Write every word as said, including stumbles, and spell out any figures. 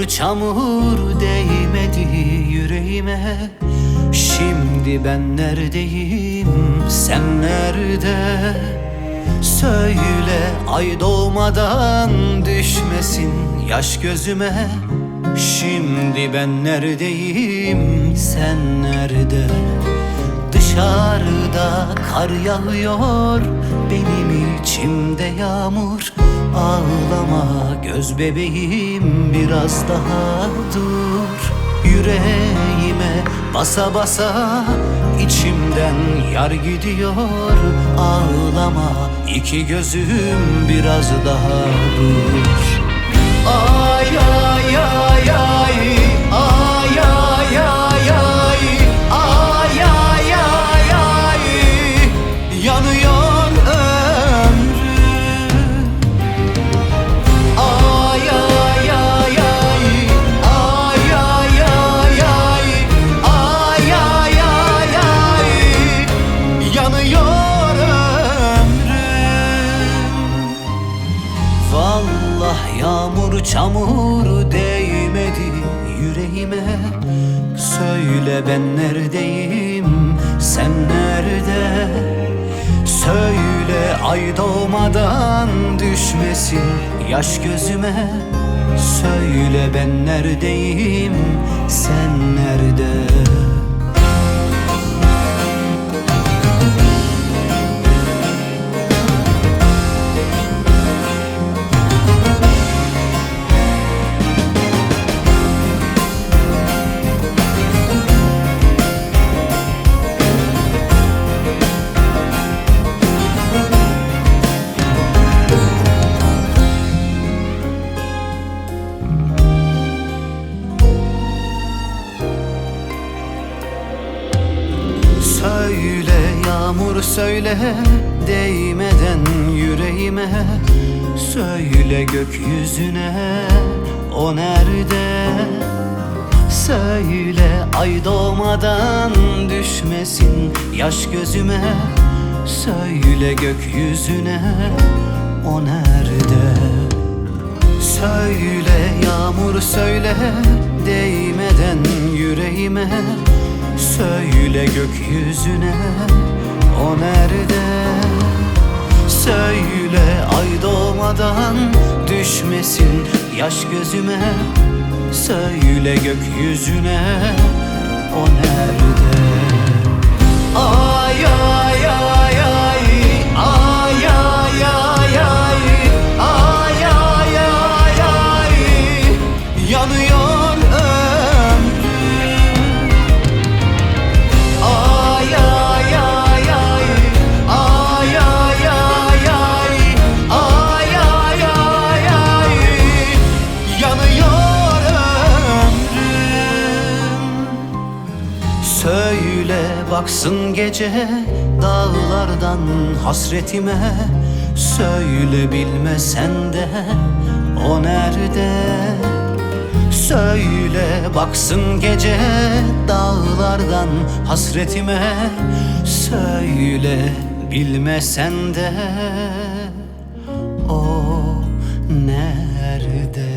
çamur değmedi yüreğime. Şimdi ben neredeyim, sen nerede? Söyle ay doğmadan düşmesin yaş gözüme. Şimdi ben neredeyim, sen nerede? Dışarıda kar yağıyor, benim içimde yağmur. Ağlama göz bebeğim, biraz daha dur. Yüreğime basa basa içimden yar gidiyor. Ağlama iki gözüm, biraz daha dur. Ay ay ay ay, ay ay ay ay, ay ay ay ay, yanıyor ömrüm. Ay ay ay ay, ay ay ay ay, ay ay ay ay, yanıyor ömrüm. Vallahi yağmur çamur değmedi yüreğime. Söyle ben neredeyim, sen nerede? Söyle ay doğmadan düşmesin yaş gözüme. Söyle ben neredeyim, sen nerede? Söyle yağmur söyle değmeden yüreğime. Söyle gökyüzüne, o nerede? Söyle ay doğmadan düşmesin yaş gözüme. Söyle gökyüzüne, o nerede? Söyle yağmur söyle değmeden yüreğime. Söyle gökyüzüne, o nerede? Söyle ay doğmadan düşmesin yaş gözüme. Söyle gökyüzüne, o nerede? Ay ay ay ay, ay ay ay ay, ay ay ay ay, yanıyor ömrüm. Ay ay ay ay, ay ay ay ay, ay ay ay ay, yanıyor ömrüm. Söyle baksın gece dağlardan hasretime. Söyle bilmesen de, o nerede? Söyle baksın gece dağlardan hasretime. Söyle bilmesen de, o nerede?